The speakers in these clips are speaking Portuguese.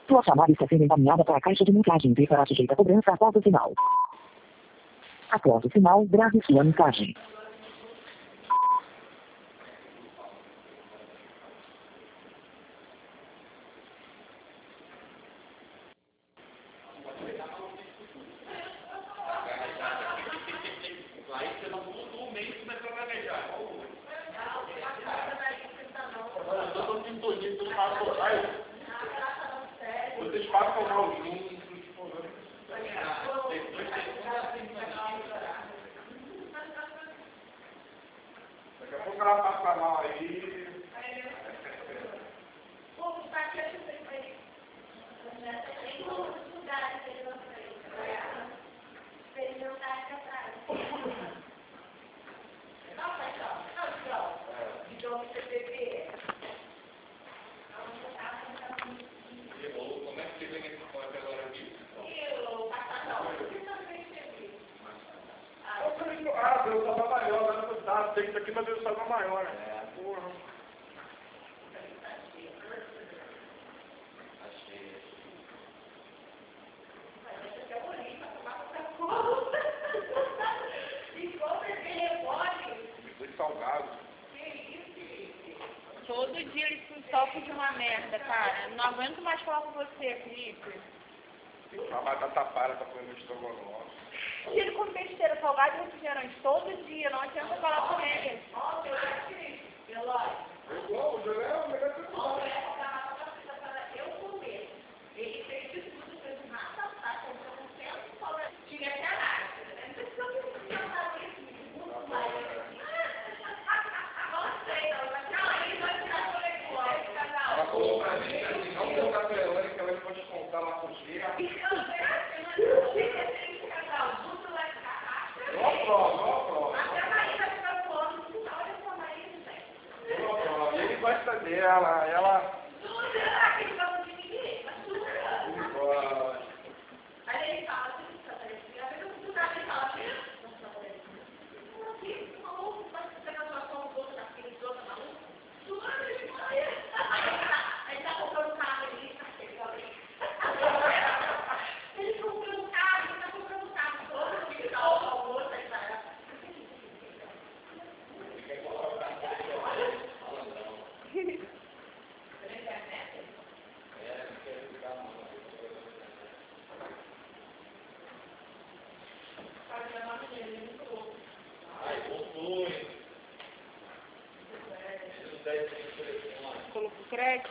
Sua chamada está sendo encaminhada para a caixa de mensagens e será sujeita a cobrança após o sinal. Após o sinal, grave sua mensagem. Vocês passam mal juntos. Daqui a pouco ela passa mal aí. Deus estava maior, né? Tem isso aqui, mas Deus estava maior. Porra. Muito salgado. Todo dia eles se tocam de uma merda, cara. Não aguento mais falar com você, Felipe. A batata para tá comendo estrogonofe. Se ele come besteira, salgado e refrigerante todo dia, não adianta falar com ele. O José é o melhor que ela falou pra mim, assim, não contar pra ela que ela pode contar lá com o dia. Eu aprovo. Ele gosta dela, ela... Colocou crédito.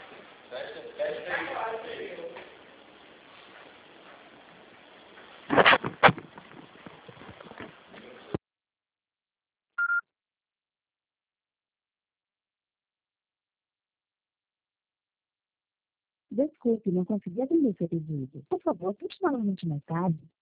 Desculpe, não consegui atender seu pedido. Por favor, tente novamente mais tarde.